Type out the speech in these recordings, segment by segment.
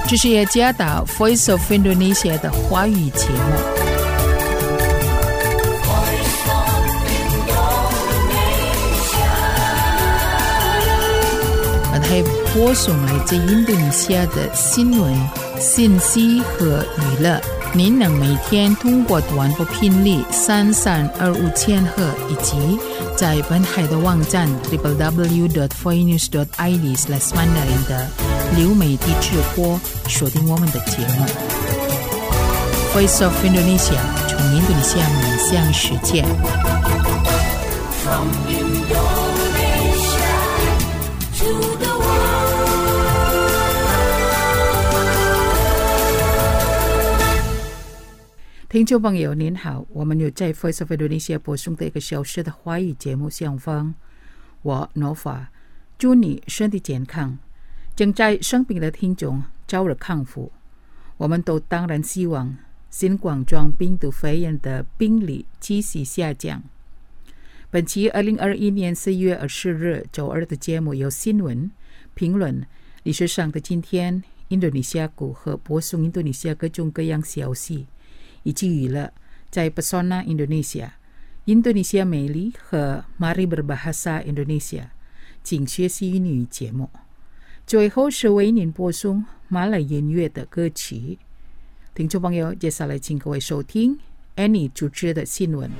这是雅加达 Voice of Indonesia 的华语节目。还播送来自印度尼西亚的新闻、信息和娱乐。您能每天通过短波频率3325千赫以及在本海的网站 www.voinews.id/mandarin 的流媒体直播锁定我们的节目。Voice of Indonesia 从印度尼西亚面向世界。From Indonesia to the听众朋友您好，我们有在 Voice of Indonesia 播送的1个小时的华语节目相逢。我 Nova 祝你身体健康，正在生病的听众早日康复。我们都当然希望新冠状病毒肺炎的病例继续下降。本期2021年4月20日周二的节目有新闻、评论、历史上的今天、印度尼西亚股和播送印度尼西亚各种各样消息，以及娱乐，在 Pesona Indonesia、印度尼西亚美丽和 Mari Berbahasa Indonesia 请学习英语节目。最后是为您播送马来音乐的歌曲。听众朋友，接下来请各位收听 Annie 主持的新闻。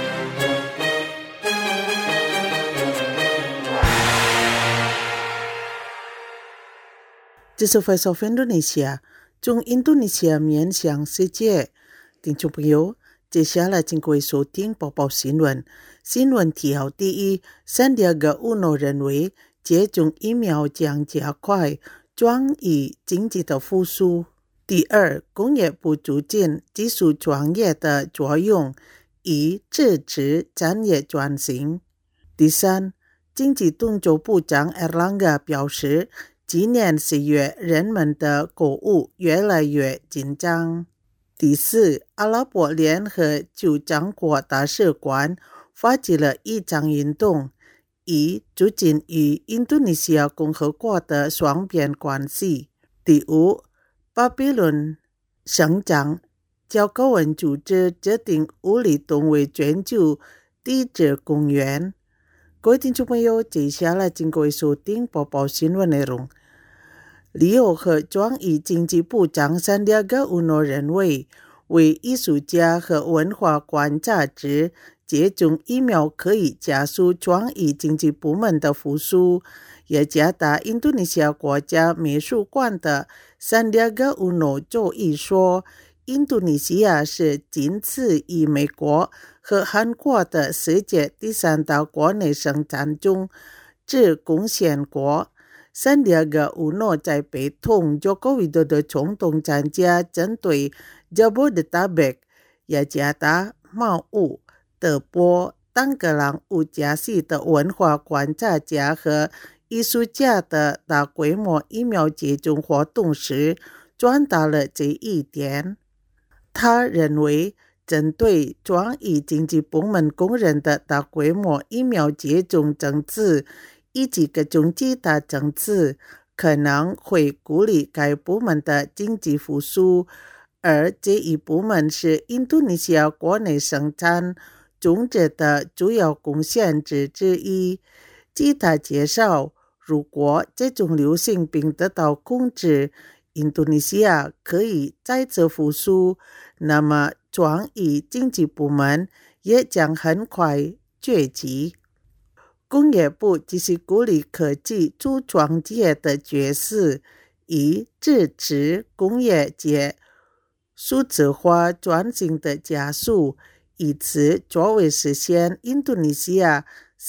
这是 Voice of Indonesia 从印度尼西亚面向世界。听众朋友，接下来请各位收听播报新闻。新闻提要第一，三点个UNO认为接种疫苗将加快转移经济的复苏。第二，工业部促进技术专业的作用，以支持产业转型。第三，经济动作部长 Erlangga 表示，今年4月人们的购物越来越紧张。第四，阿拉伯联合酋长国大使馆发起了一场运动，以促进与印度尼西亚共和国的双边关系。第五，巴比伦省长焦高文组织决定武力动为全球第一公园。各位听众朋友，接下来请各位收听播报新闻内容。旅游和转移经济部长Sandiaga Uno 认为，为艺术家和文化观察者接种疫苗可以加速转移经济部门的复苏。雅加达印度尼西亚国家美术馆的Sandiaga Uno 周一说，印度尼西亚是仅次于美国和韩国的世界第3大国内生产中之贡献国。Sandiaga Uno 在陪同 Joko Widodo 总统参加针对 Jabodetabek、雅加达、茂物、德波、当格朗五加系的文化观察家和艺术家的大规模疫苗接种活动时传达了这一点。他认为，针对转移经济部门工人的大规模疫苗接种政策以及各种其他政策可能会鼓励该部门的经济复苏，而这一部门是印度尼西亚国内生产总值的主要贡献者之一。据他介绍，如果这种流行病得到控制，印度尼西亚可以再次复苏，那么转移经济部门也将很快崛起。工业部继续鼓励科技初创企业的角色，以支持工业界数字化转型的加速，以此作为实现印度尼西亚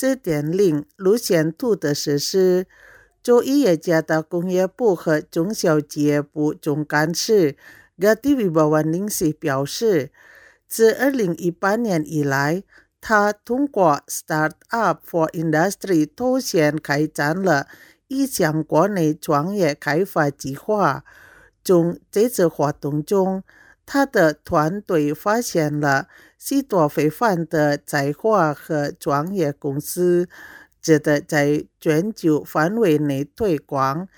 4.0 路线图的实施。周一雅加达工业部和中小企业部总干事 Gati Wibawan Ningsih 表示，自2018年以来，他通过 Startup for Industry 头衔开展了一项国内创业开发计划。从这次活动中，他的团队发现了许多非凡的才华和创业公司，值得在全球范围内推广。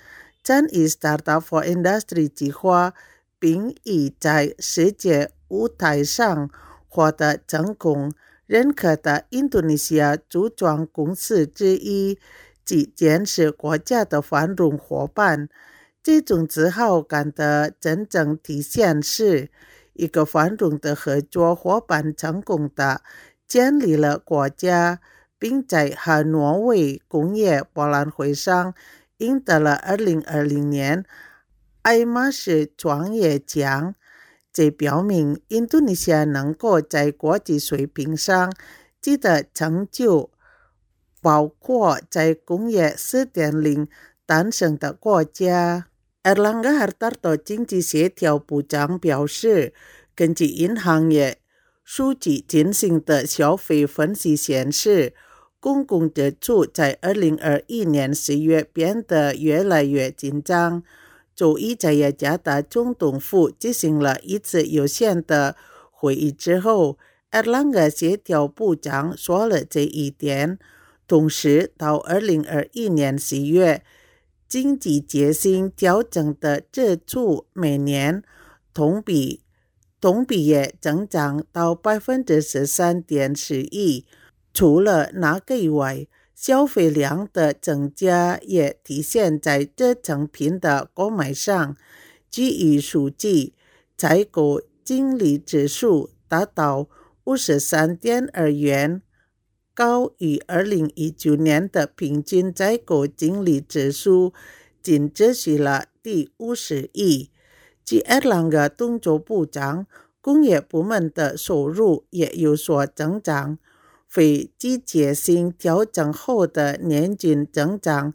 展以 Startup for Industry 计划，并已在世界舞台上获得成功认可的印度尼西亚组装公司之一，即建设国家的繁荣伙伴。这种自豪感的真正体现是，一个繁荣的合作伙伴成功地建立了国家，并在和挪威工业博览会上赢得了2020年爱马仕创业奖。这表明印度尼西亚能够在国际水平上取得成就，包括在工业 4.0 诞生的国家。Erlangga Hartarto 经济协调部长表示，根据银行业数据进行的消费分析显示，公共支出在2021年10月变得越来越紧张。周一在雅加达总统府进行了一次有限的会议之后，Erlangga 协调部长说了这一点。同时，到2021年10月，经济结薪调整的支出每年同比也增长到 13.11%。除了那个以外，消费量的增加也体现在这产品的购买上。基于数据，采购经理指数达到 53.2 元，高于2019年的平均采购经理指数，仅持续了第50亿。据 Erlangga 动作部长，工业部门的收入也有所增长，非季节性调整后的年均增长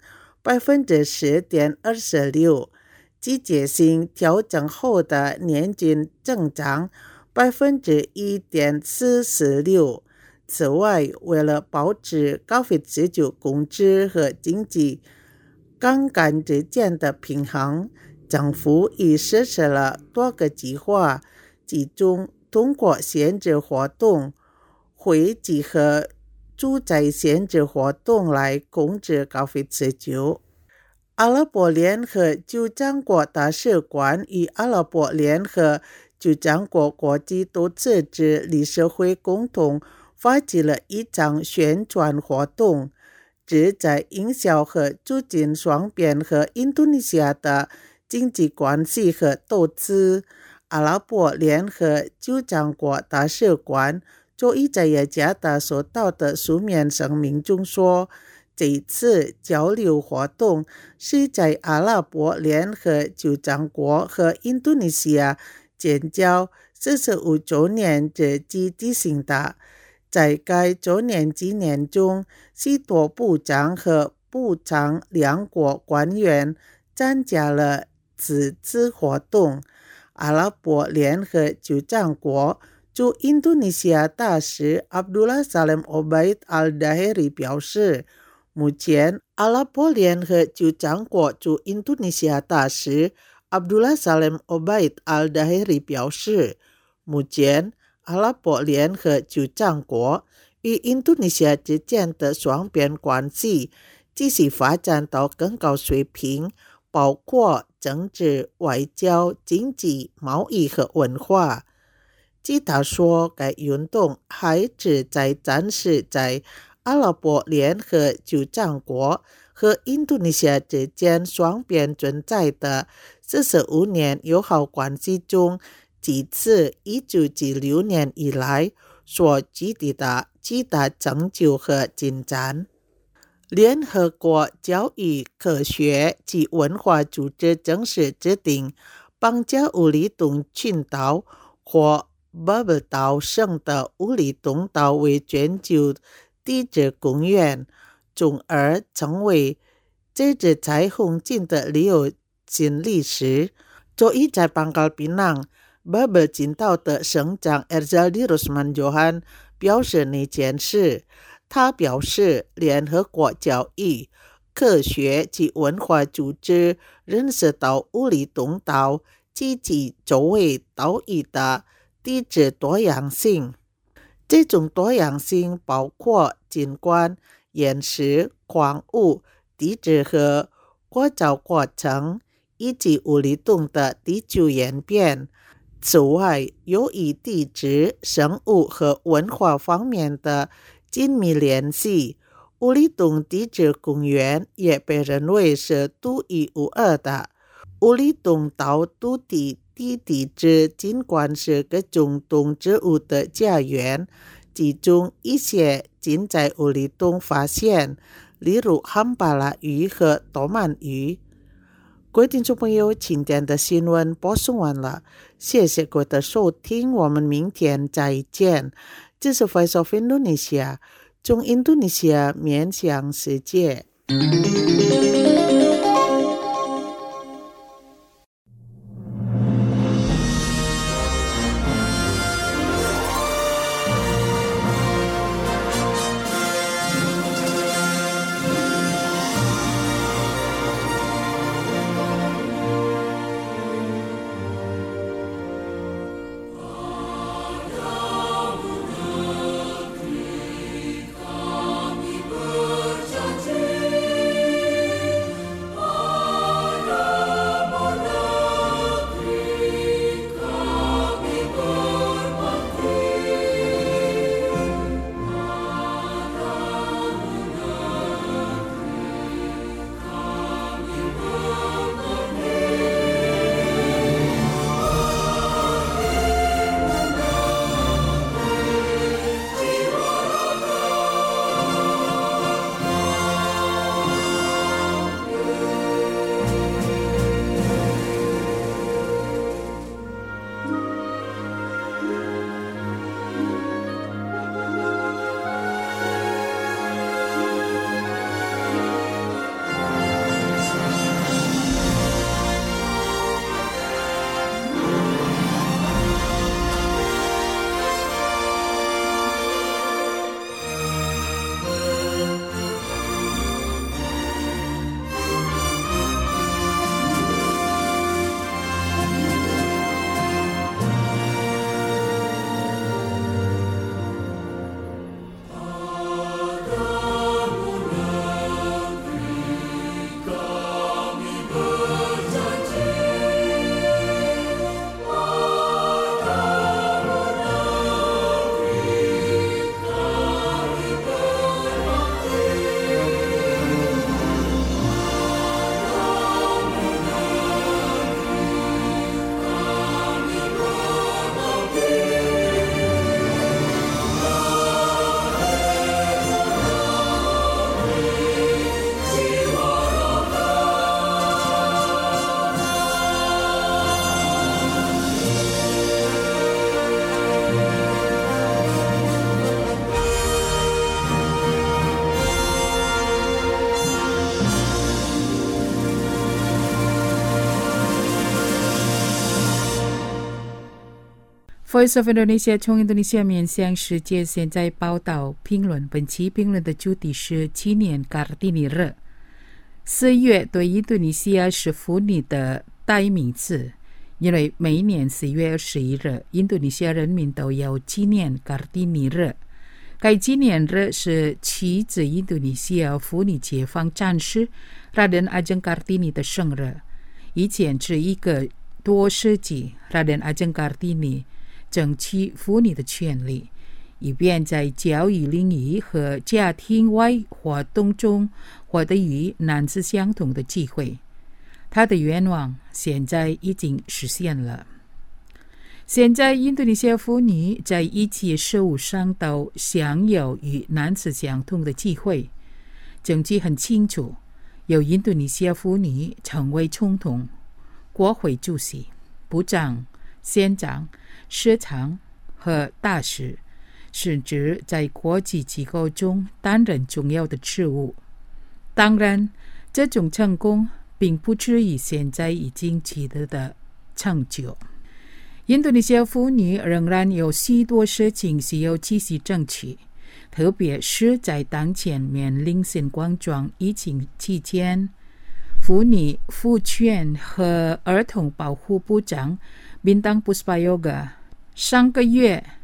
10.26%， 季节性调整后的年均增长 1.446%。此外，为了保持COVID-19工资和经济杠杆之间的平衡，政府已实施了多个计划，其中通过限制活动、会集合住宅限制活动来控制 COVID-19。阿拉伯联合酋长国大使馆与阿拉伯联合酋长国国际投资者理事会共同发起了一场宣传活动，旨在营销和促进双边和印度尼西亚的经济关系和投资。阿拉伯联合酋长国大使馆周一在雅加达收到的书面声明中说，这次交流活动是在阿拉伯联合酋长国和印度尼西亚建交45周年之际进行的。在该周年纪念中，许多部长和部长两国官员参加了此次活动。阿拉伯联合酋长国驻印度尼西亚大使 Abdullah Salam Obaid Al-Dahiri 表示，目前阿拉伯联合酋长国驻印度尼西亚大使 Abdullah Salam Obaid Al-Dahiri 表示，目前阿拉伯联合酋长国与印度尼西亚之间的双边关系继续发展到更高水平，包括政治、外交、经济、贸易和文化。据他说，该运动还旨在展示在阿拉伯联合酋长国和印度尼西亚之间双边存在的45年友好关系中，几次1996年以来所取得的巨大成就和进展。联合国教育、科学及文化组织正式制定邦加乌里东群岛或巴布岛省的乌里东岛为全球地质公园，从而成为这只彩虹鲸的旅游新历史。周一在Pangkal Pinang巴布群岛的省长 Erzaldi Rosman Johan 表示那件事。他表示，联合国教育、科学及文化组织认识到乌里东岛及其周围岛屿的地质多样性。这种多样性包括景观、岩石、矿物、地质和过早过程以及无力动的地球演变。此外，由于地质、生物和文化方面的紧密联系，无力动地质公园也被认为是独一无二的。无力动岛土地地质尽管是各种动植物的家园，其中一些仅在无力动发现，例如汉巴拉鱼和多鳗鱼。各位听众朋友，今天的新闻播送完了，谢谢各位的收听，我们明天再见。这是 Voice of Indonesia， 从印度尼西亚面向世界。 Voice of Indonesia 从印度尼西亚面向世界，现在报道评论。本期评论的主题是纪念卡尔蒂尼日。4月对印度尼西亚是妇女的代名词，因为每一年4月21日，印度尼西亚人民都要纪念卡尔蒂尼日。该纪念日是妻子印度尼西亚妇女解放战士Raden Ajeng Kartini 的生日。以前是1个多世纪，Raden Ajeng Kartini争取妇女的权利，以便在教育领域和家庭外活动中获得与男子相同的机会。他的愿望现在已经实现了。现在印度尼西亚妇女在一切事务上都享有与男子相同的机会。证据很清楚，有印度尼西亚妇女成为总统、国会主席、部长、县长、市长和大使，甚至在国际机构中担任重要的职务。当然，这种成功并不至于现在已经取得的成就。印度尼西亚妇女仍然有许多事情需要继续争取，特别是在当前面临新冠状疫情期间。妇女妇权和儿童保护部长Bintang Puspayoga上个月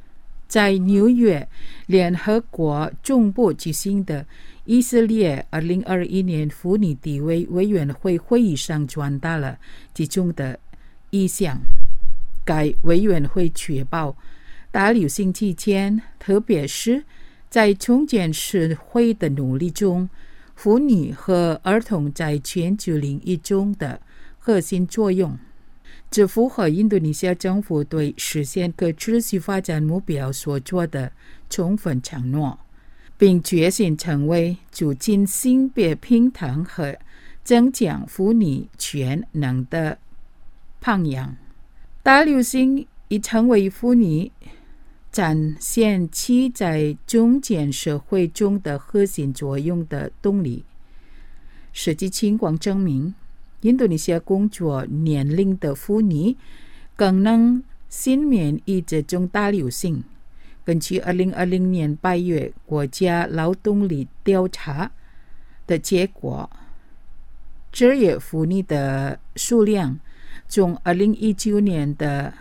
在纽约联合国总部举行的以色列2021年妇女地位委员会会议上传达了其中的意向。该委员会确保大流行期间，特别是在重建社会的努力中，妇女和儿童在全球领域中的核心作用。这符合印度尼西亚政府对实现可持续发展目标所做的充分承诺，并决心成为促进性别平等和增强妇女权能的榜样。大流行已成为妇女展现其在中间社会中的核心作用的动力。实际情况证明，印度尼西亚工作年龄的妇女更能幸免于这种大流行。根据2020年8月国家劳动力调查的结果，职业妇女的数量从2019年的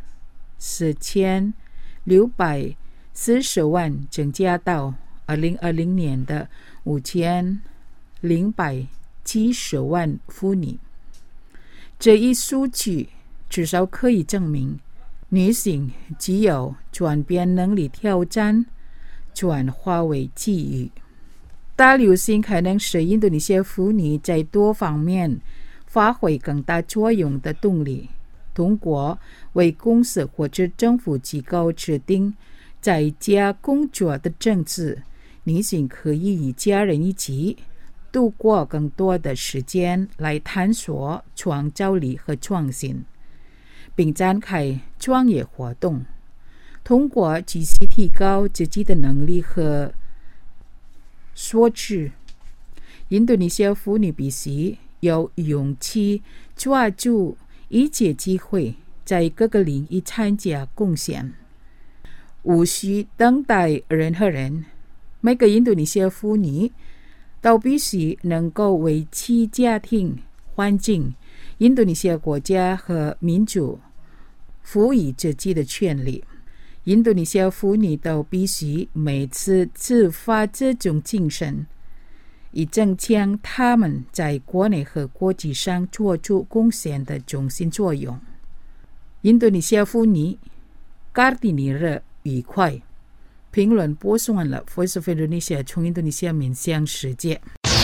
4640万增加到2020年的5070万妇女。这一数据至少可以证明，女性具有转变能力，挑战转化为机遇。大流行可能是印度尼西亚妇女在多方面发挥更大作用的动力。通过为公司或者政府机构制定在家工作的政策，女性可以与家人一起度过更多的时间来探索创造力和创新，并展开创业活动。通过继续提高自己的能力和素质，印度尼西亚妇女必须有勇气抓住一切机会，在各个领域参加贡献，无需等待任何人。每个印度尼西亚妇女都必须能够为其家庭、环境、印度尼西亚国家和民族赋予自己的权利。印度尼西亚妇女都必须每次自发这种精神，以增强他们在国内和国际上做出贡献的中心作用。印度尼西亚妇女Kartini日愉快。评论播送完了 Voice of Indonesia 从印度尼西亚面向世界。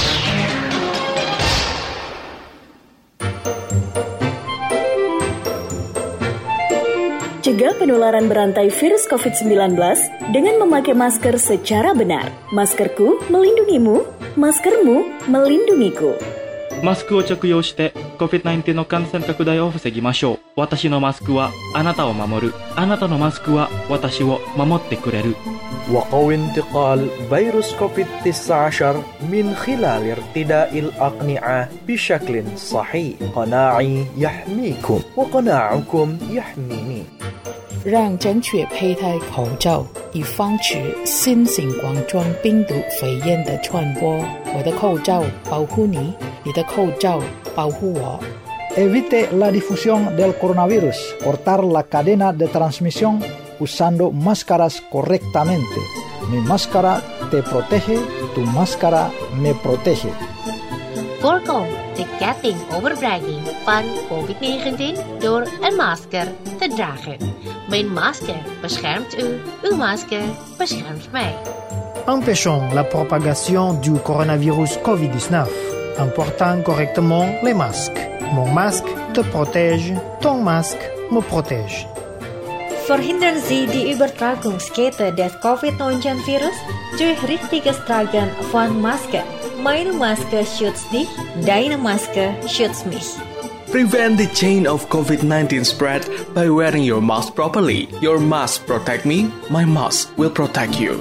Cegah penularan berantai virus COVID-19 dengan memakai masker secara benar. Maskerku melindungimu, maskermu melindungiku. マスクを着用して COVID-19 の感染拡大を防ぎましょう。私のマスクはあなたを守る。あなたのマスクは私を守ってくれる。 وقوي انتقال فيروس كوفيد-19 من خلال ارتداء الأقنعة بشكل صحيح. قناعي يحميكم وقناعكم يحميني. 让正确佩戴口罩，以防止新型冠状病毒肺炎的传播。我的口罩保护你，你的口罩保护我。 Evite la difusión del coronavirus. Cortar la cadena de transmisión usando máscaras correctamente. Mi máscara te protege, tu máscara me protege. Voorkom de ketting overbrenging van COVID-19 door een masker te dragen. Mijn masker beschermt u, uw masker beschermt mij. Empêchons la propagation du coronavirus COVID-19 en portant correctement les masques. Mon masque te protège, ton masque me protège. Verhindern Sie die Übertragungskette des COVID-19-Virus durch richtiges Tragen von Masken. Meine Maske schützt dich, deine Maske schützt mich. Prevent the chain of COVID-19 spread by wearing your mask properly. Your mask protect me, my mask will protect you.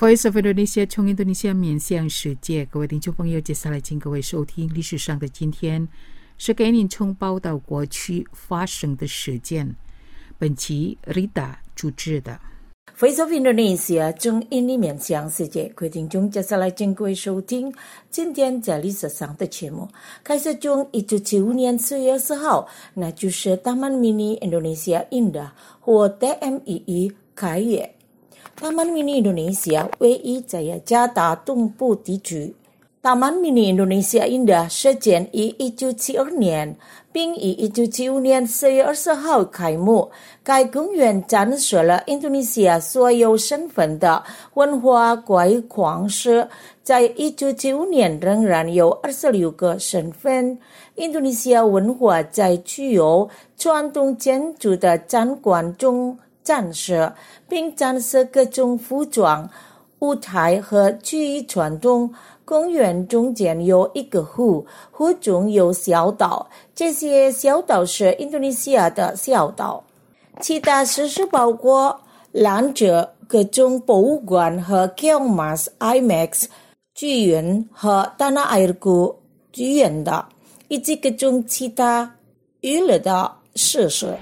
Voice of Indonesia 从印度尼西亚面向世界，各位听众朋友，接下来请各位收听历史上的今天，是给您从报道过去发生的事件。本期 Rita 主持的。 Voice of Indonesia 从印尼面向世界，各位听众，接下来请各位收听今天在历史上的节目。开始从1975年4月20号，那就是 Taman Mini Indonesia Indah 或 TMII 开业。Taman Mini Indonesia 位于在雅加达东部地区。Taman Mini Indonesia Indah 设建于1972年，并于1975年4月20号开幕。该公园展示了印度尼西亚所有身份的文化概况是，在1975年仍然有26个身份。印度尼西亚文化在具有传统建筑的展馆中展示，并展示各种服装、舞台和剧艺传统。公园中间有一个湖，湖中有小岛，这些小岛是印度尼西亚的小岛。其他设施包括兰者各种博物馆和 Keongmas IMAX 剧院和 Tanah Airku 剧院的，以及各种其他娱乐的设施。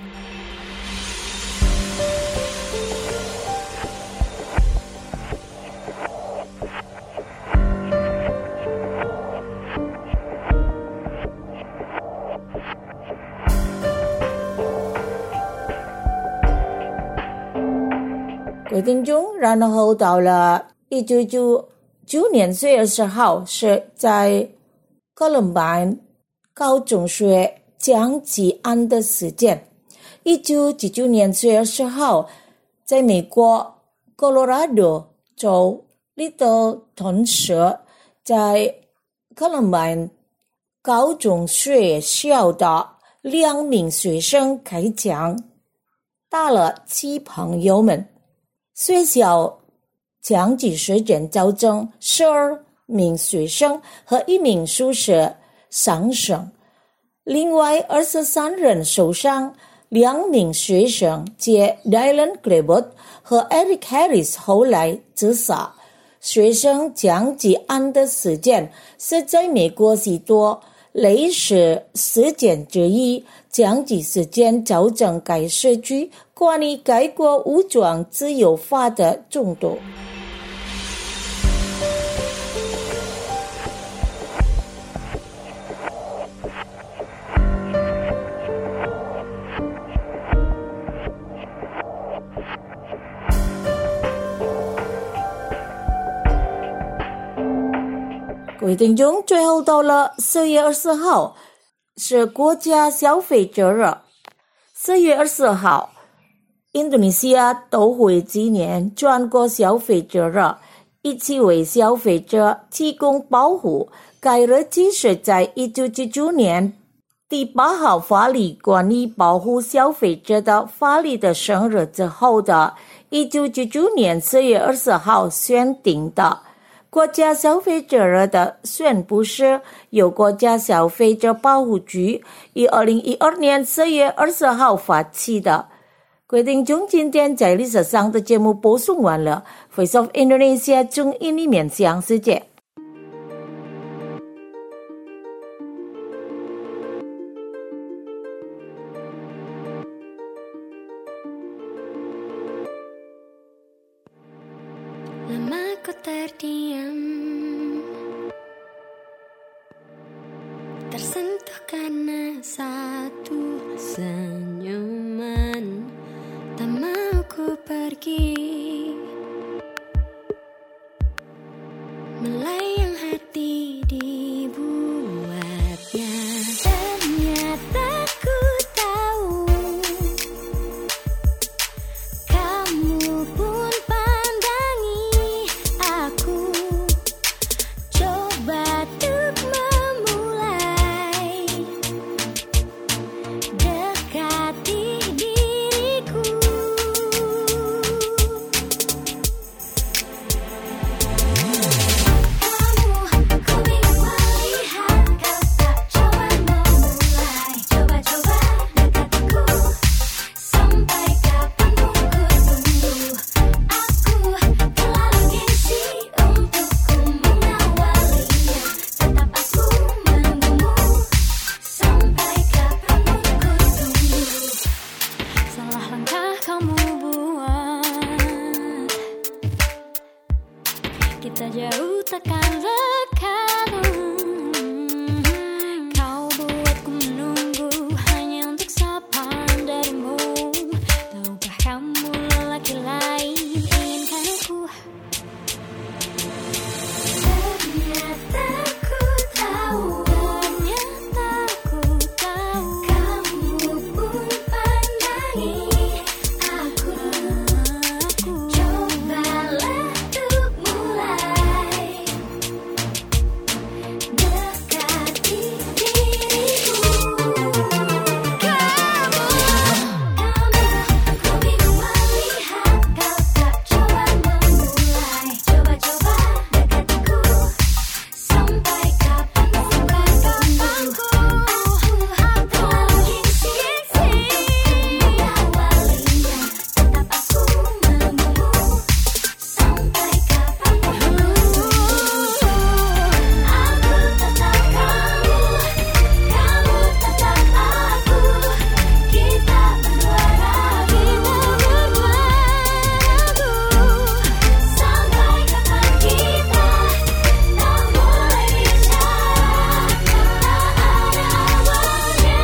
各位听众，然后到了1999年4月20号，是在哥伦比亚高中学枪击案的事件。1999年4月20号，在美国科罗拉多州Littleton市，在哥伦比亚高中学校的2名学生开枪，打了7朋友们。学校枪击事件造成12名学生和1名宿舍丧生，另外23人受伤。2名学生皆 Dylan Klebold 和 Eric Harris 后来自杀。学生枪击案的事件是在美国许多类似事件之一，枪击事件造成该社区关于该国武装自由法的中毒。各位听众，最后到了4月20号，是国家消费者日。4月20号，印度尼西亚都会纪念全国消费者日，一起为消费者提供保护。该日期是在1999年第8号法律关于保护消费者的法律的生日之后的1999年4月20号选定的。国家消费者日的宣布是由国家消费者保护局于2012年4月20号发起的。各位听众，今天在历史上的节目播送完了。Voice of Indonesia 从印尼面向世界。 Lama ku terdiam, tersentuh karena satu senyuman. Tak mau ku pergi, melayang hati dibuatnya. Ternyata ku tahu, kamu pun pandangi aku. Coba untuk memulai, dekati diriku. Tak jauh takkan berkalung. Kau buatku menunggu hanya untuk sapaan darimu. Tahukah kamu lelaki lain inginkan aku? Ternyata ku tahu, kamu pun pandangi aku. Cobalah untuk mulai dekati diriku. Kamu, ku bingung melihat kau tak coba memulai. Coba-coba dekatiku. Sampai kapan ku terlalu gengsi mengawalinya. Tetap aku menunggu. Sampai kapan aku tetap kamu, kamu tetap aku. Kita berdua ragu. Sampai kapan kita tak mulai bicara, tak ada awalnya.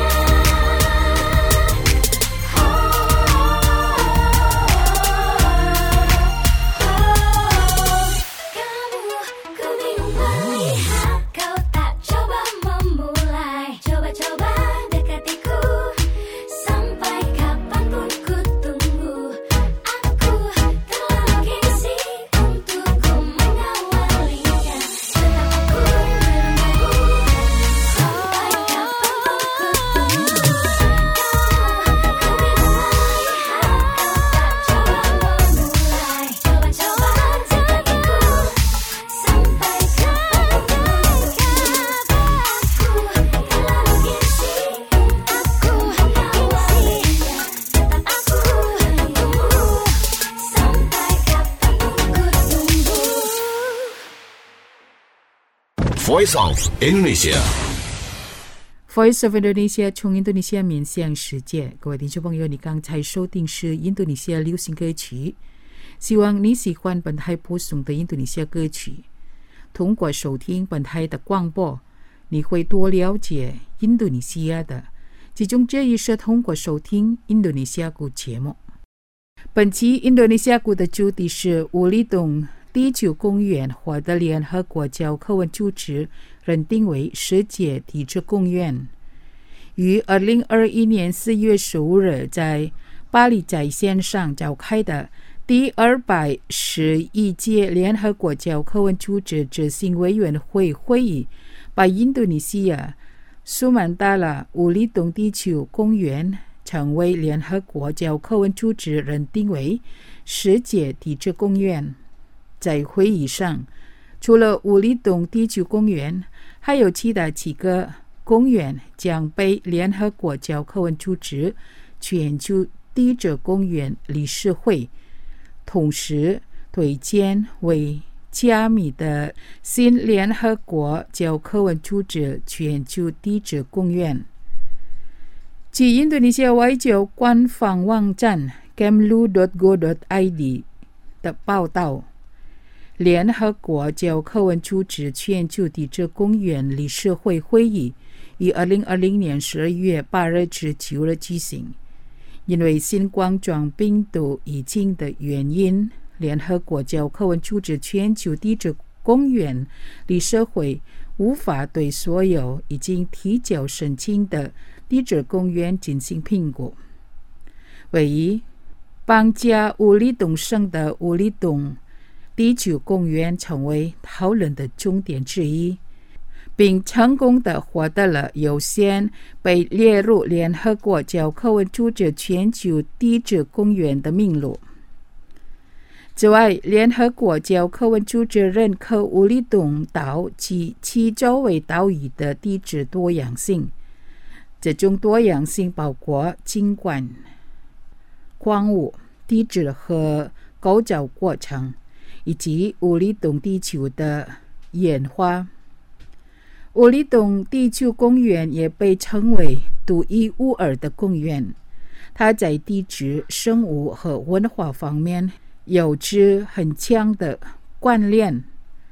Kamu, ku bingung melihat kau tak coba memulai. Coba-coba dekatiku. Sampai kapanpun ku tunggu. Aku terlalu gengsi untuk ku mengawalinya. Tetap aku menunggu. Sampai kapanpun ku tunggu. Ku bingung melihat kau tak coba memulai. Coba-coba dekatiku. Sampai kapanpun ku terlalu gengsi aku mengawalinya. Tetap aku menunggu. Sampai kapanpun ku tunggu. Voice of Indonesia。 Voice of Indonesia 从印度尼西亚面向世界，各位听众朋友，你刚才收听是印度尼西亚流行歌曲，希望你喜欢本台播送的印度尼西亚歌曲。通过收听本台的广播，你会多了解印度尼西亚的，其中这一是通过收听印度尼西亚鼓节目。本期印度尼西亚鼓的主题是五里洞地球公园获得联合国教科文组织认定为世界地质公园，于2021年4月15日在巴黎在线上召开的第211届联合国教科文组织执行委员会会议，把印度尼西亚苏曼达拉五里洞地球公园成为联合国教科文组织认定为世界地质公园。在会议上，除了五里洞地球公园，还有其他7个公园将被联合国教科文组织全球地质公园理事会同时推荐为加密的新联合国教科文组织全球地质公园。据印度尼西亚外交官方网站 kemlu.go.id 的报道，联合国教科文组织全球地质公园理事会会议于2020年12月8日至9日举行。因为新冠状病毒疫情的原因，联合国教科文组织全球地质公园理事会无法对所有已经提交申请的地质公园进行评估。位于邦加五里洞省的五里洞地球公园成为讨论的重点之一，并成功地获得了优先被列入联合国教科文组织全球地质公园的名录。此外，联合国教科文组织认可五里洞岛及其周围岛屿的地质多样性，这种多样性包括景观、矿物、地质和构造过程，以及五里洞地球的演化。五里洞地球公园也被称为独一无二的公园，它在地质、生物和文化方面有着很强的关联。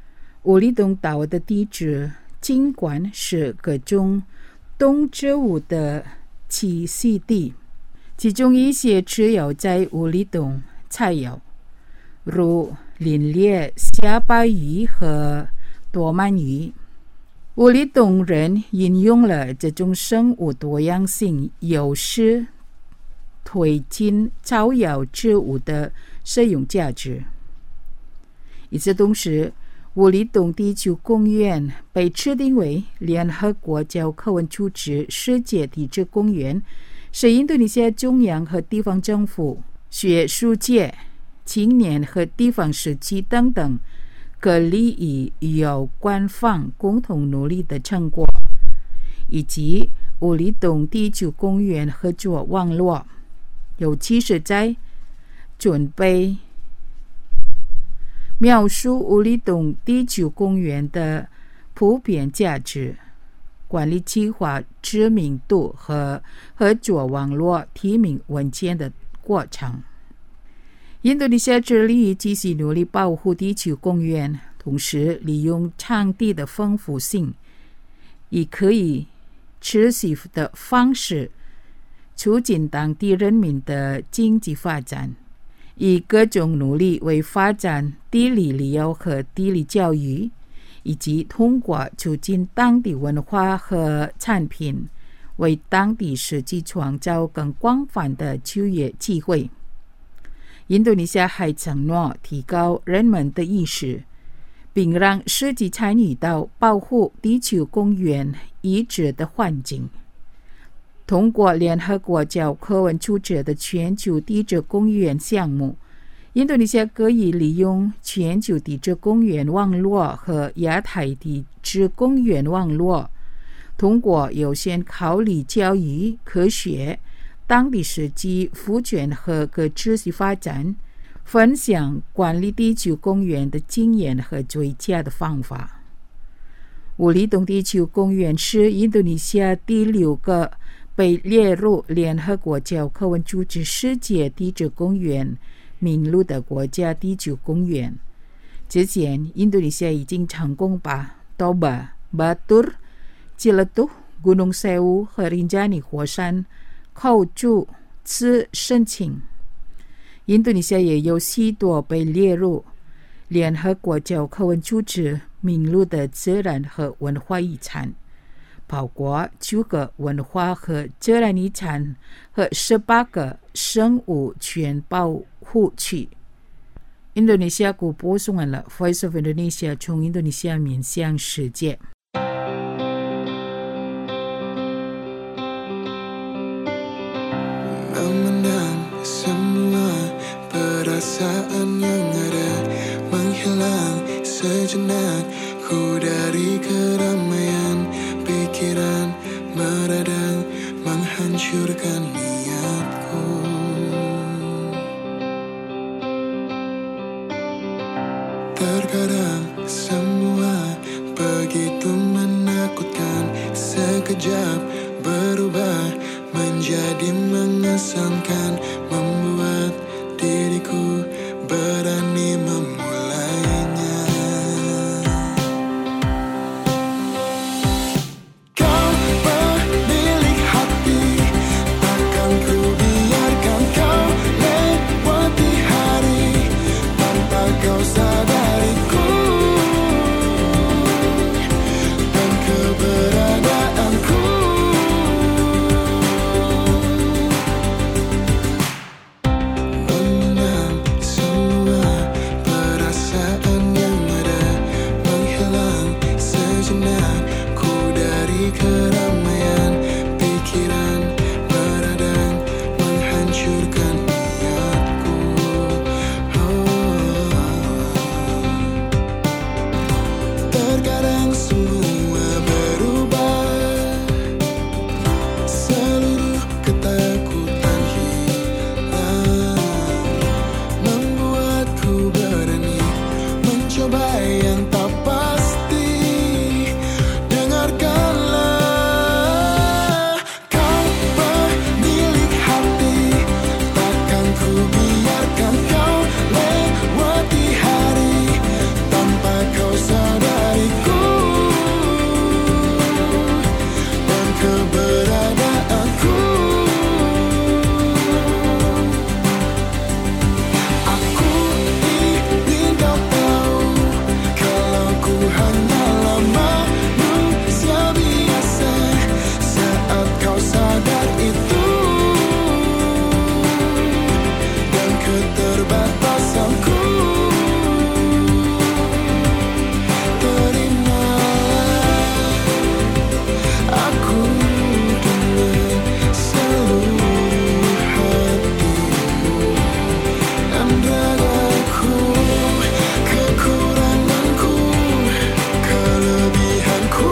无厘洞岛的地质尽管是各种动植物的栖息地，其中一些只有在无厘洞才有，如林鬣、下巴鱼和多鳗鱼。无厘洞人引用了这种生物多样性优势，推进草药植物的使用价值。与此同时，无厘洞地球公园被指定为联合国教科文组织世界地质公园，是印度尼西亚中央和地方政府、学术界、青年和地方社区等等各利益有关方共同努力的成果，以及无厘洞地球公园合作网络，尤其是在准备描述无厘洞地球公园的普遍价值、管理计划知名度和合作网络提名文件的过程。印度尼西亚致力于继续努力保护地球公园，同时利用场地的丰富性，以可以持续的方式促进当地人民的经济发展，以各种努力为发展地理旅游和地理教育，以及通过促进当地文化和产品，为当地社区创造更广泛的就业机会。印度尼西亚还承诺提高人们的意识，并让实际参与到保护地球公园遗址的环境。通过联合国教科文组织的全球地质公园项目，印度尼西亚可以利用全球地质公园网络和亚太地质公园网络，通过优先考虑教育、科学、当地实际福权和可持续发展，分享管理地球公园的经验和最佳的方法。无厘洞地球公园是印度尼西亚第6个被列入联合国教科文组织世界地质公园名录的国家地球公园。之前，印度尼西亚已经成功把 Toba、Batur、吉勒都、Gunung Sewu 和Rinjani 火山扣住此申请。印度尼西亚也有许多被列入联合国教科文组织名录的自然和文化遗产，包括9个文化和自然遗产和18个生物权保护区。印度尼西亚国播送完了 Voice of Indonesia 从印度尼西亚面向世界。 Memandang semua perasaan yang ada, menghilang sejenak ku dari keramaian pikiran, meradang menghancurkan niatku. Terkadang semua begitu menakutkan, sekejap berubah menjadi mengesankan, membuat diriku berani memulainya. Kau pemilik hati, takkan ku biarkan kau lewati hari tanpa kau sadariku dan keberadaanku. Keramaian pikiran, meradang menghancurkan niatku. Terkadang semua berubah, seluruh ketakutan hilang, membuatku berani mencoba yang tak pasti. hanyalah manusia biasa. Saat kau sadar itu dan keterbatasanku, terimalah aku dengan seluruh hatiku dan ragaku, kekuranganku, kelebihanku.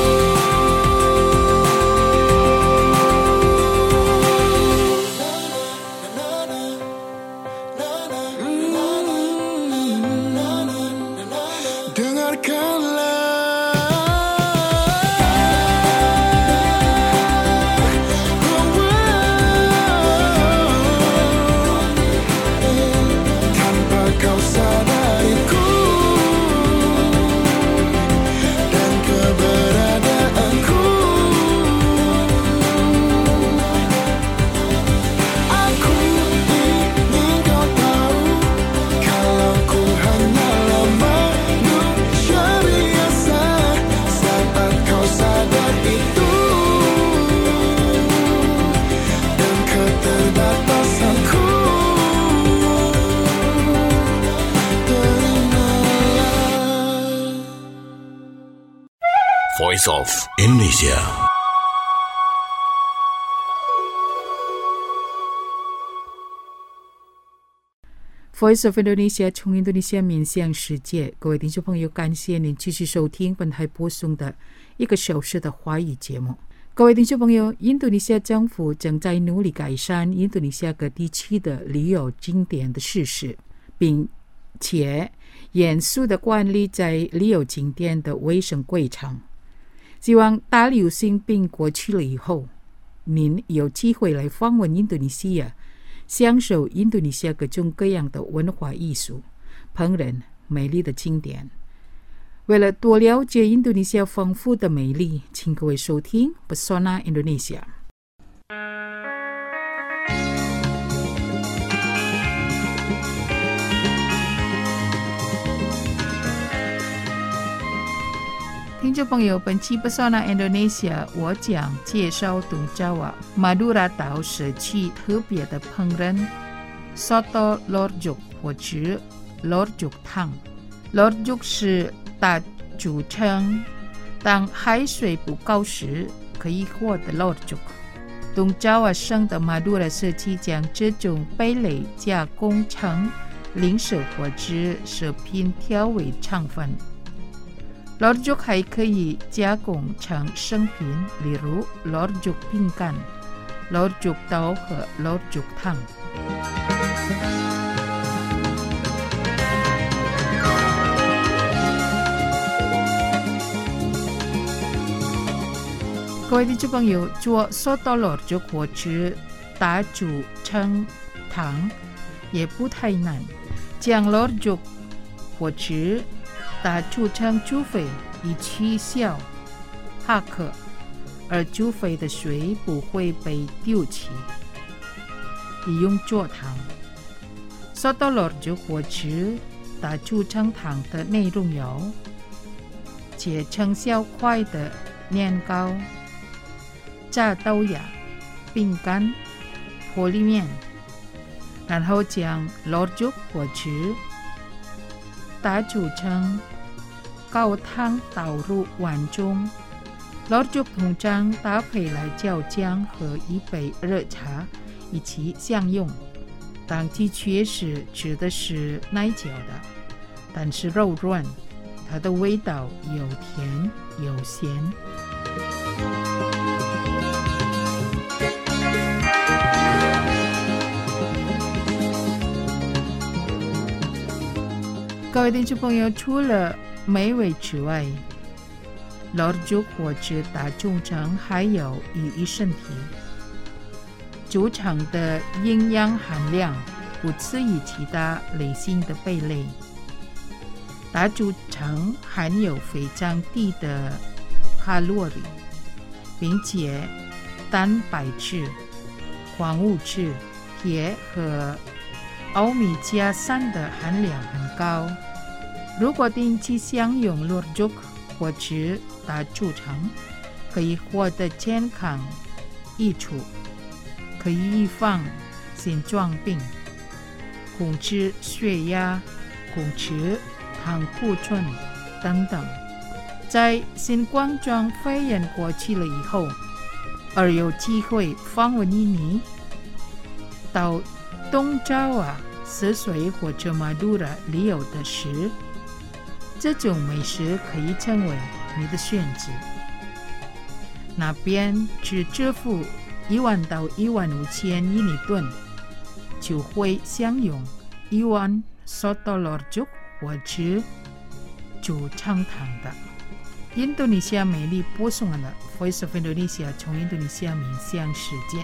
Tanpa kau sadariku dan keberadaanku, aku ingin kau tahu kalau ku hanyalah manusia biasa. Saat kau sadar itu dan keterbatasanku, Voice of Indonesia. Voice of Indonesia 从印度尼西亚面向世界，各位听众朋友，感谢您继续收听本台播送的1个小时的华语节目。各位听众朋友，印度尼西亚政府正在努力改善印度尼西亚各地区的旅游景点的设施，并且严肃地管理在旅游景点的卫生规程。希望大流行病过去了以后，您有机会来访问印度尼西亚，享受印度尼西亚各种各样的文化艺术、烹饪、美丽的景点。为了多了解印度尼西亚丰富的美丽，请各位收听 Pesona Indonesia。听众朋友，本期 Pesona Indonesia 我将介绍东爪哇马杜拉岛社区特别的烹饪 Soto Lorjuk 或者 Lorjuk 汤。Lorjuk 是大煮成当海水不够时可以喝的 Lorjuk。东爪哇省的马杜拉社区将这种贝类加工成零食或者食品调味成分。Lorjuk 还可以加工成生品，例如 Lorjuk 饼干、Lorjuk 豆和 Lorjuk 汤。各位听众朋友，做 Soto Lorjuk 或者打煮成汤也不太难，将 Lorjuk 或者打煮成煮沸以取消哈克，而煮沸的水不会被丢弃，以用做汤。Soto Lorjuk 或者打煮成汤的内容有切成小块的年糕、炸豆芽、饼干、玻璃面，然后将 Lorjuk 或者打煮成高汤倒入碗中。Lorjuk 通常搭配辣椒酱和一杯热茶一起享用。当鸡确实吃的是奶胶的，但是肉润，它的味道有甜有咸。各位听众朋友，除了美味之外， Lorjuk 或者打煮成还有有益身体。煮成的营养含量不次于其他类型的贝类。打煮成含有非常低的卡路里，并且蛋白质、矿物质、铁和欧米伽3的含量很高。 如果定期享用落足或吃大猪肠，可以获得健康益处，可以预防心脏病，控制血压，控制糖库存等等。在新冠状肺炎过去了以后，而有机会访问印尼，到东爪哇、泗水或者马杜拉旅游的时，这种美食可以成为你的选择。那边只支付1万到15000印尼盾，就会享用1万soto lorjuk或者猪肠汤的。印度尼西亚美丽播送了 Voice of Indonesia 从印度尼西亚面向世界。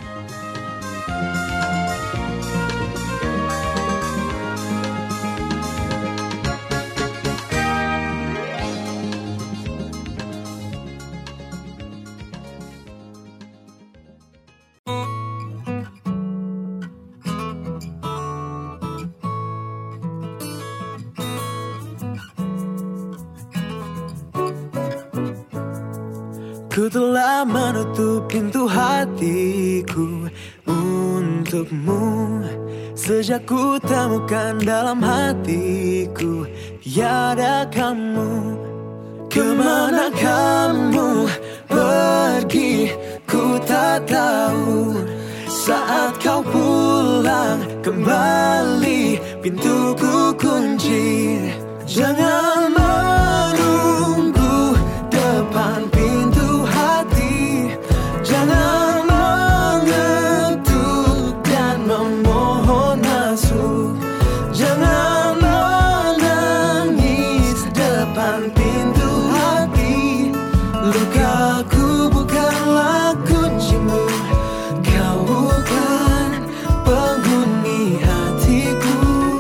Ku telah menutup pintu hatiku untukmu. Sejak ku temukan dalam hatiku tiada kamu. Kemana kamu pergi ku tak tahu. Saat kau pulang kembali pintuku kunci. Jangan menunggu depan pintu hati. Jangan mengetuk dan memohon masuk. Jangan menangis depan pintu hati. Lukaku bukanlah kuncimu. Kau bukan penghuni hatiku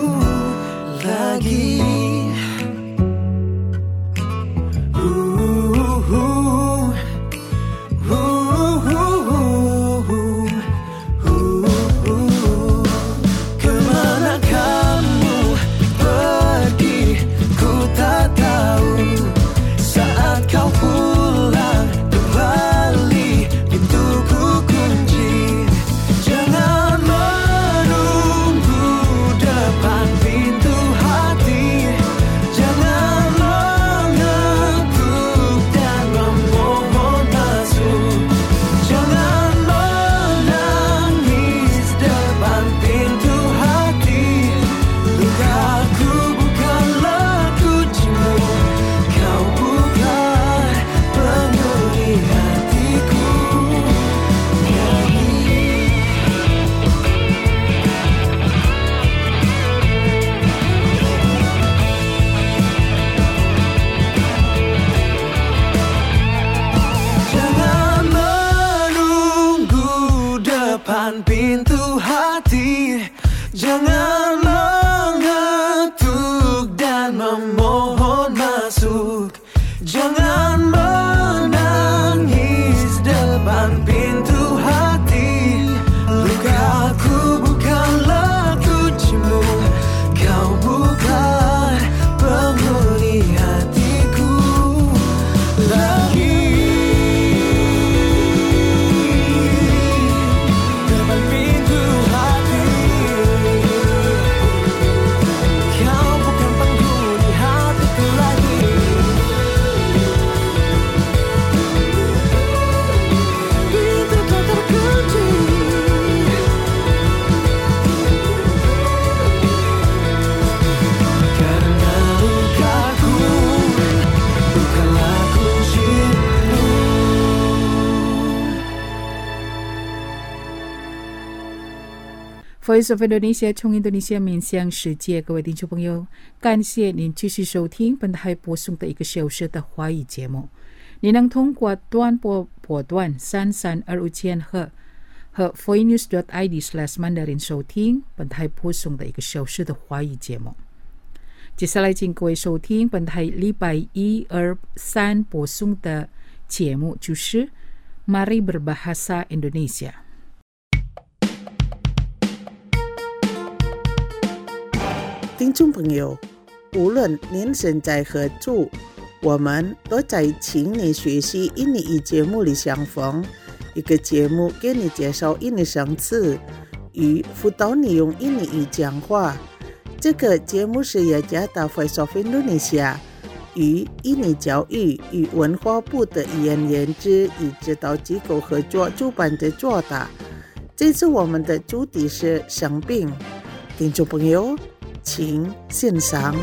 lagi. Kemana kamu pergi ku tak tahu. Saat kau pulang kembali pintuku kunci. Jangan menunggu depan pintu hati. Jangan mengetuk dan memohon masuk. Jangan menangis depan pintu hati. Lukaku bukanlah kuncimu. Kau bukan penghuni hatiku lagi. Jangan menunggu depan pintu hati. Jangan mengetuk dan memohon masuk. Jangan menangis depan pintu hati. Lukaku bukanlah kuncimu. Kau bukan penghuni hatiku lagi. Depan pintu hati. Kau bukan penghuni hatiku lagi. Pintu tak terkunci. Karena lukaku bukanlah kuncimu. Voice of Indonesia 从印度尼西亚面向世界，各位听众朋友，感谢您继续收听本台播送的1个小时的华语节目。您能通过短波波段3325千赫和 voinews.id/mandarin 收听本台播送的1个小时的华语节目。接下来请各位收听本台礼拜1、2、3播送的节目，就是 Mari Berbahasa Indonesia。 听众朋友， 无论您身在何处，我们都在请你学习印尼语节目里相逢。一个节目给你介绍印尼生词与辅导你用印尼语讲话。这个节目是雅加达 Voice of Indonesia 与印尼教育与文化部的语言研制与指导机构合作主办的做的。这次我们的主题是生病。听众朋友，请欣赏。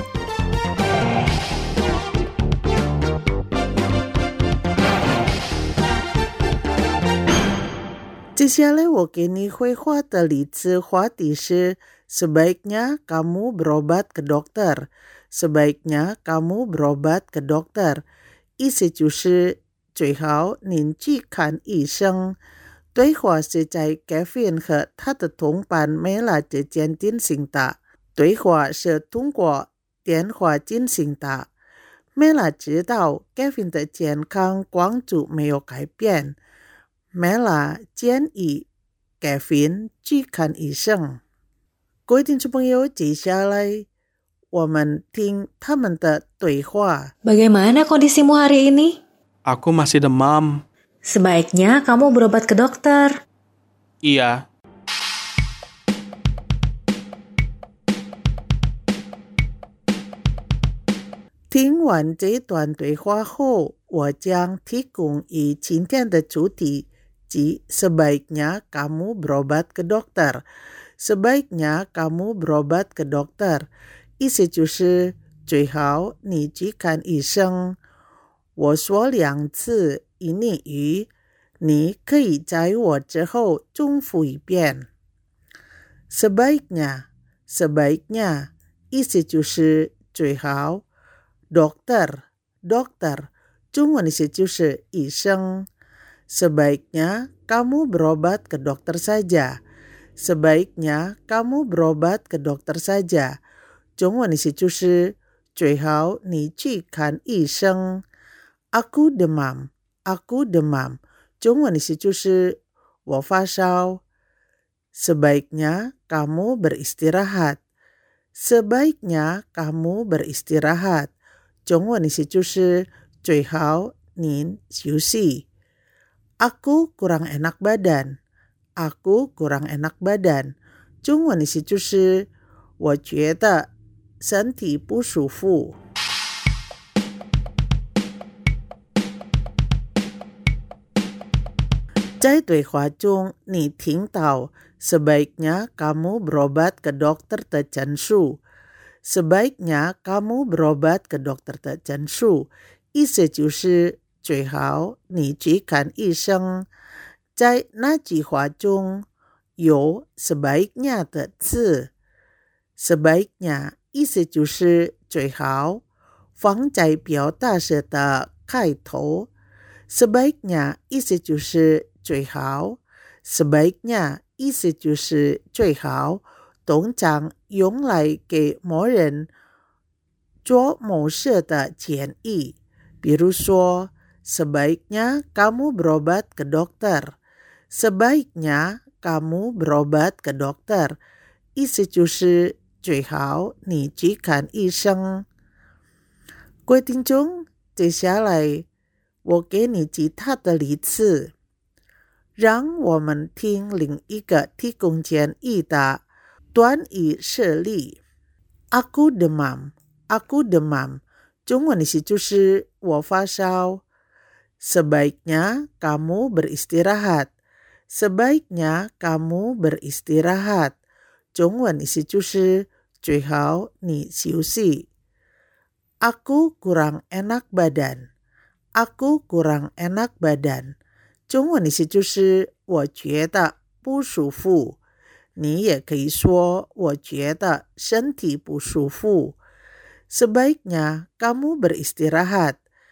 接下来我给你绘画的例子话题是 sebaiknya kamu berobat ke dokter. Sebaiknya kamu berobat ke dokter. 意思就是最好您去看医生。对话是在 Kevin 和他的同伴 Mela 之间进行的。对话是通过电话进行的。Mela 知道 Kevin 的健康关注没有改变。Mela 建议 Kevin 去看医生。各位听众朋友，接下来我们听他们的对话。 Bagaimana kondisimu hari ini? Aku masih demam. Sebaiknya kamu berobat ke dokter. Iya. 听完这段对话后，我将提供以今天的主题即 sebaiknya kamu berobat ke dokter. Sebaiknya kamu berobat ke dokter. 意思就是最好你去看医生。我说2次印尼语，你可以在我之后重复一遍。Sebaiknya, sebaiknya 意思就是最好。Dokter, dokter 中文意思就是医生。Sebaiknya kamu berobat ke dokter saja. Sebaiknya kamu berobat ke dokter saja. 中文意思就是最好你去看医生。Aku demam, aku demam. 中文意思就是我发烧。Sebaiknya kamu beristirahat. Sebaiknya kamu beristirahat. 中文意思就是最好您休息。Aku kurang enak badan. Aku kurang enak badan. 中文意思就是我觉得身体不舒服。在对话中，你听到 sebaiknya kamu berobat ke dokter 的陈述。Sebaiknya kamu berobat ke dokter 的陈述，意思就是最好你去看医生。在那句话中有 sebaiknya 的字。Sebaiknya 意思就是最好，放在表达式的开头。Sebaiknya 意思就是最好。Sebaiknya 意思就是最好，通常用来给某人做某事的建议。比如说 sebaiknya kamu berobat ke dokter. Sebaiknya kamu berobat ke dokter. 意思就是最好你去看医生。各位听众，接下来我给你其他的例子。让我们听另一个提供建议的短语事例。Aku demam, aku demam. 中文意思就是我发烧。Sebaiknya kamu beristirahat. Sebaiknya kamu beristirahat. 中文意思就是最好你休息。Aku kurang enak badan. Aku kurang enak badan. 中文意思就是我觉得不舒服。你也可以说我觉得身体不舒服。Sebaiknya kamu beristirahat.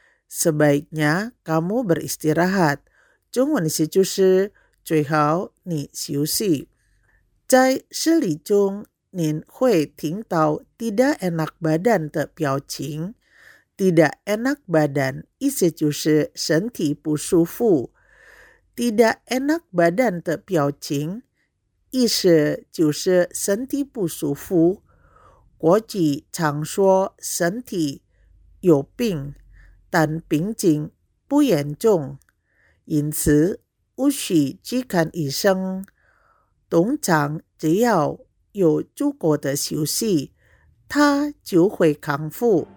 Sebaiknya kamu beristirahat. 中文意思就是最好你休息。在事例中，您会听到 tidak enak badan 的表情。tidak enak badan 意思就是身体不舒服。tidak enak badan 的表情意思就是身体不舒服。 国际常说身体有病，但病情不严重，因此无需去看医生。通常只要有足够的休息，它就会康复。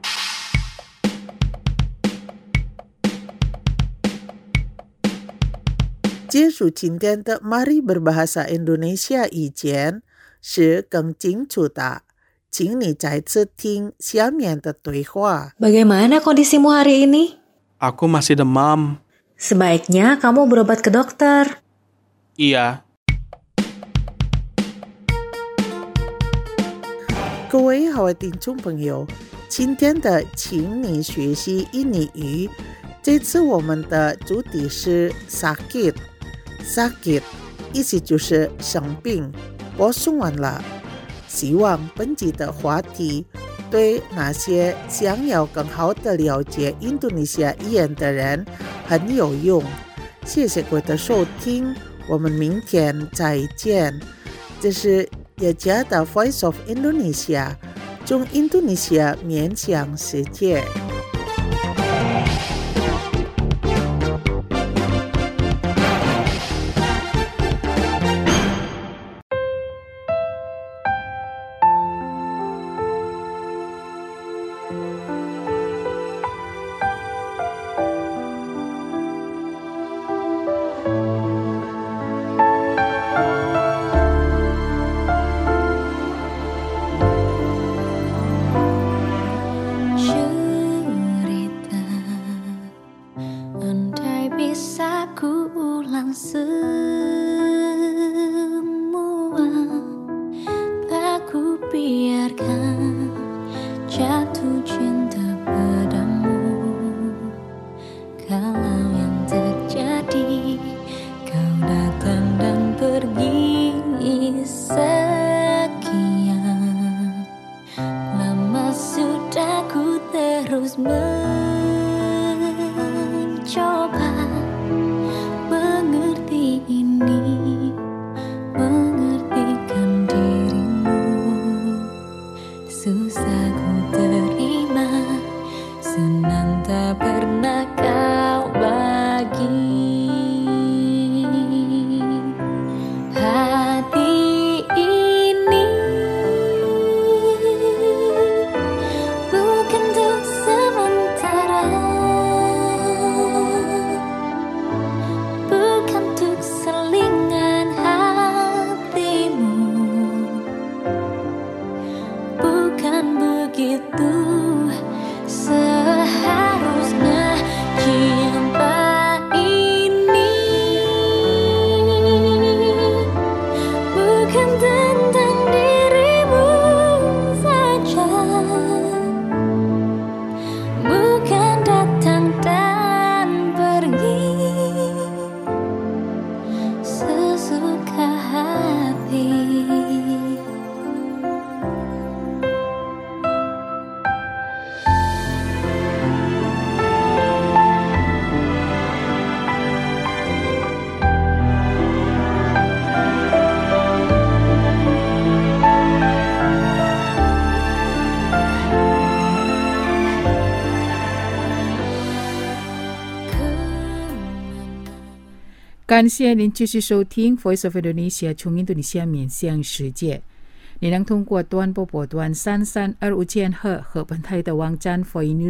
结束今天的 Mari Berbahasa Indonesia 以前是更清楚的，请你再次听下面的对话。 Bagaimana kondisimu hari ini? Aku masih demam. Sebaiknya kamu berobat ke dokter. Iya. 各位好的听众朋友，今天的请你学习印尼语，这次我们的主题是 sakit。sakit 意思就是生病。播送完了，希望本集的话题对那些想要更好的了解印度尼西亚语言的人很有用。谢谢各位的收听，我们明天再见。这是雅加的 Voice of Indonesia， 从印度尼西亚面向世界。感谢您继续收听 Voice of Indonesia 从印度尼西亚面向世界。你能通过短波段3325赫和本台的网站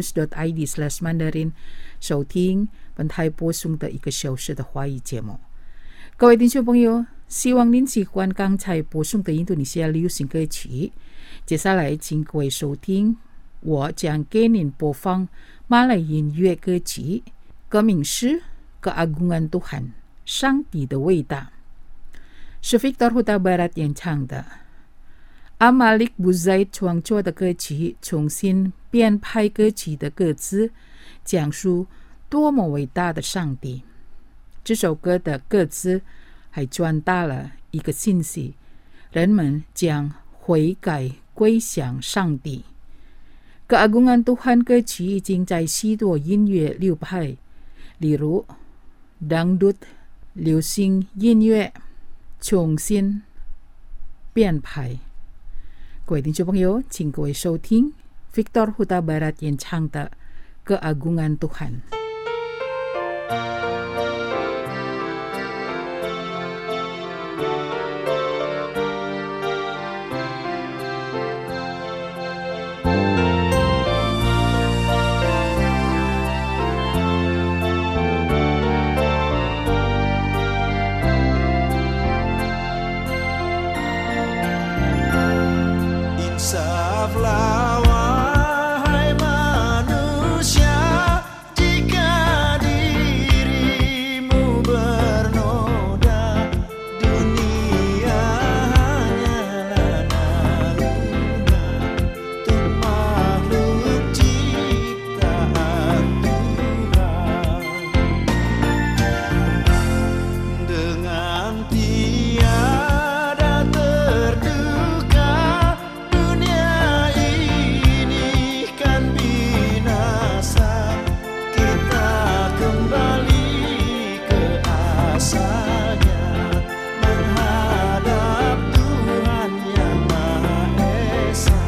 voinews.id/mandarin 收听本台播送的1个小时的华语节目。各位听众朋友，希望您喜欢刚才播送的印度尼西亚流行歌曲。接下来请各位收听，我将给您播放马来音乐歌曲，歌名是 Keagungan Tuhan， 上帝的伟大，是 Victor Huta Barat 演唱的。阿马力布在创作的歌曲重新编排歌曲的歌词，讲述多么伟大的上帝。这首歌的歌词还传达了一个信息，人们将悔改归向上帝。Keagungan Tuhan 歌曲已经在许多音乐流派，例如 Dangdut 流行音乐重新编排。 各位听众朋友，请各位收听 Victor Huta Barat 演唱的《Keagungan Tuhan》。 Insaflah wahai manusia, jika dirimu bernoda, dunia hanyalah naruna untuk makhluk ciptaan Tuhan. Dengan tiada terduga dunia ini kan binasa, kita kembali ke asalnya, menghadap Tuhan yang Maha Esa.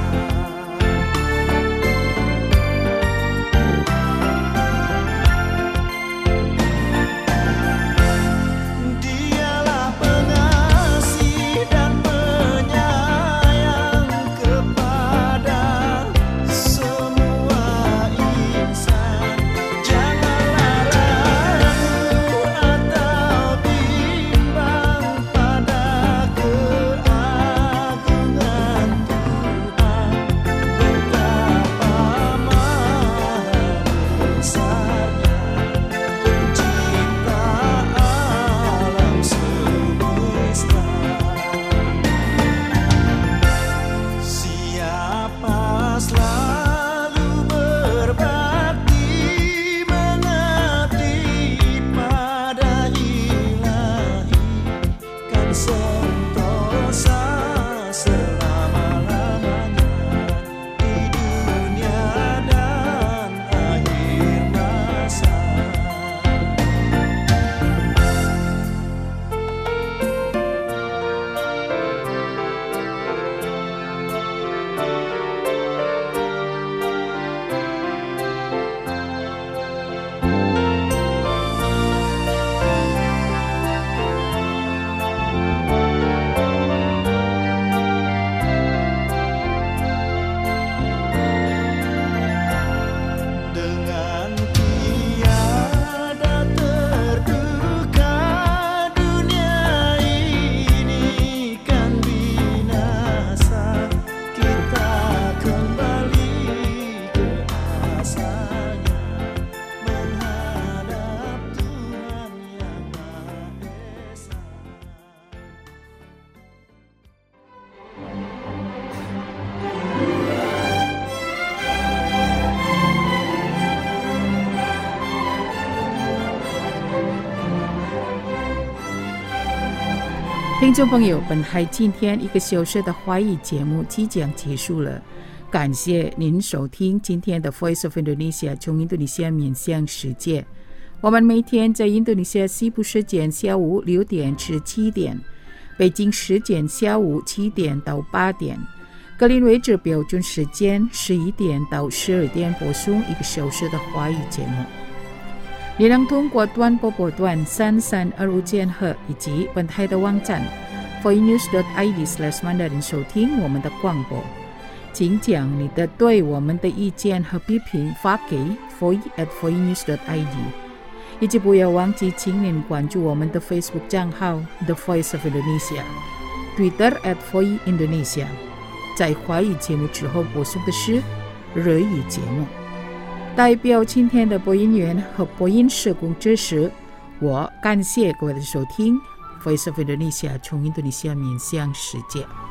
Dialah pengasih dan penyayang kepada semua insan. Janganlah ragu atau bimbang pada keagungan Tuhan. Betapa maha besarnya Pencipta alam semesta. Siapa selalu berbakti mengabdi pada Ilahi, kan sentosa selama-lamanya di dunia dan akhir masa. Dengan tiada terduga dunia ini kan binasa, kita kembali ke asalnya, menghadap Tuhan yang Maha Esa. 听众朋友，本台今天1个小时的华语节目即将结束了，感谢您收听今天的 Voice of Indonesia 从印度尼西亚面向世界。我们每天在印度尼西亚西部时间下午6点至7点，北京时间下午7点到8点，格林威治标准时间11点到12点播送1个小时的华语节目。你能通过短波波段3325千赫以及本台的网站 voinews.id/mandarin 收听我们的广播。请将你的对我们的意见和批评发给 voice@voinews.id， 以及不要忘记请您关注我们的 Facebook 账号 The Voice of Indonesia， Twitter @voiceindonesia。在华语节目之后播送的是日语节目。代表今天的播音员和播音社工知识，我感谢各位的收听。Voice of Indonesia 从印度尼西亚面向世界。